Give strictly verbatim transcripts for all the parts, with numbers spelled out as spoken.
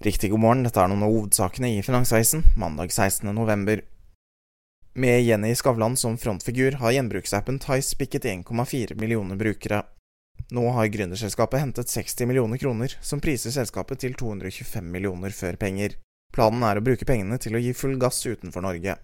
Riktig god morgen, dette er noen av hovedsakene i Finansavisen, mandag sekstende november. Med Jenny Skavlan som frontfigur har gjenbruksappen Tice bikket en komma fire millioner brukere. Nå har gründerselskapet hentet seksti millioner kroner, som priser selskapet til to hundre tjuefem millioner før penger. Planen er å bruke pengene til å gi full gass utenfor Norge.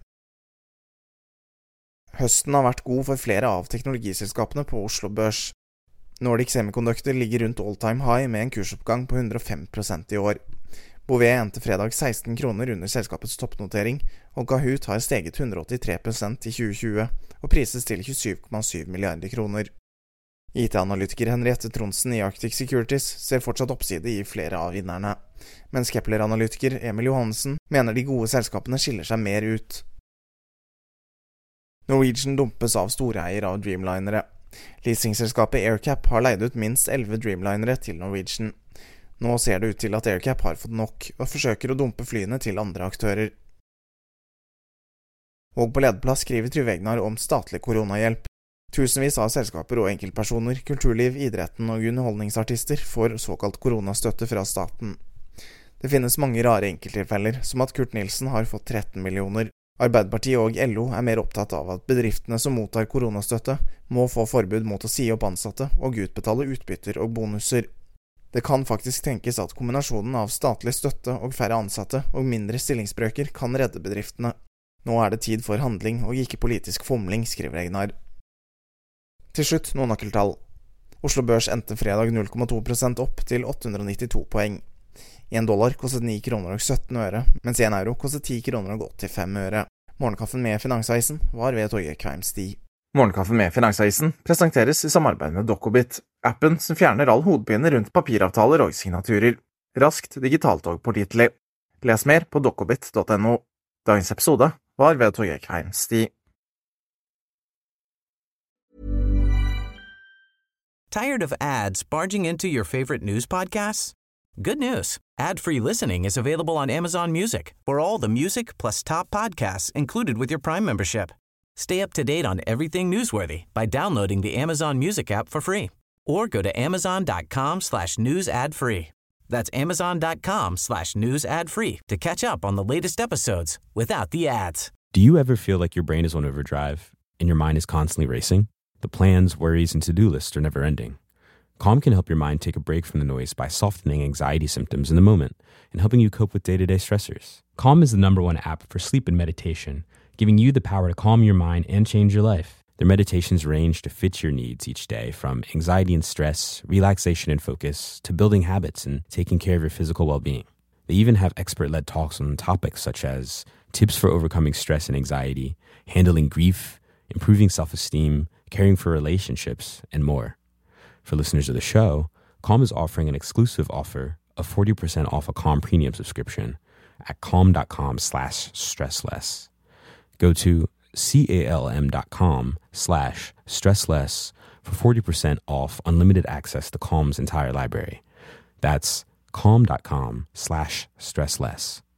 Høsten har vært god for flere av teknologiselskapene på Oslo Børs. Nordic Semiconductor ligger rundt all-time high med en kursoppgang på hundre og fem prosent i år. Bouvet endte fredag seksten kroner under selskapets toppnotering, og Kahoot har steget hundre og åttitre prosent i tjue tjue og prises til tjuesju komma syv milliarder kroner. I T-analytiker Henriette Tronsen i Arctic Securities ser fortsatt oppside i flere av vinnerne, mens Kepler-analytiker Emil Johansen mener de gode selskapene skiller seg mer ut. Norwegian dumpes av storeier av Dreamlinere. Leasingselskapet AirCap har leid ut minst elleve Dreamlinere til Norwegian. Nå ser det ut til at AirCap har fått nok, og forsøker å dumpe flyene til andre aktører. Og på lederplass skriver Trygve-Egnar om statlig koronahjelp. Tusenvis av selskaper og enkeltpersoner, kulturliv, idretten og underholdningsartister får såkalt koronastøtte fra staten. Det finnes mange rare enkelttilfeller, som at Kurt Nilsen har fått tretten millioner. Arbeiderpartiet og L O er mer opptatt av at bedriftene som mottar koronastøtte, må få forbud mot å si opp ansatte og utbetale utbytter og bonuser. Det kan faktisk tenkes at kombinasjonen av statlig støtte og færre ansatte og mindre stillingsbrøker kan redde bedriftene. Nå er det tid for handling og ikke politisk fomling, skriver Egnar. Til slutt noen nøkkeltall. Oslo Børs endte fredag null komma to prosent opp til åtte hundre og nittito poeng. En dollar kostet ni kroner og sytten øre, mens en euro kostet ti kroner og åttifem øre. Morgenkaffen med Finansavisen var ved Torgeir Kveimstig. Morgenkaffen med Finansavisen presenteres i samarbeid med Dokobit, appen som fjerner all hodepine rundt papiravtaler og signaturer. Raskt digitalt og pålitelig. Les mer på dokobit punktum no. Dagens episode var ved Torgeir Kveimstig. Tired of ads barging into your favorite news podcasts? Good news. Ad-free listening is available on Amazon Music for all the music plus top podcasts included with your Prime membership. Stay up to date on everything newsworthy by downloading the Amazon Music app for free or go to amazon.com slash news ad free. That's amazon.com slash news ad free to catch up on the latest episodes without the ads. Do you ever feel like your brain is on overdrive and your mind is constantly racing? The plans, worries, and to-do lists are never ending. Calm can help your mind take a break from the noise by softening anxiety symptoms in the moment and helping you cope with day-to-day stressors. Calm is the number one app for sleep and meditation, giving you the power to calm your mind and change your life. Their meditations range to fit your needs each day, from anxiety and stress, relaxation and focus, to building habits and taking care of your physical well-being. They even have expert-led talks on topics such as tips for overcoming stress and anxiety, handling grief, improving self-esteem, caring for relationships, and more. For listeners of the show, Calm is offering an exclusive offer of forty percent off a Calm premium subscription at calm.com slash stressless. Go to calm.com slash stressless for forty percent off unlimited access to Calm's entire library. That's calm.com slash stressless.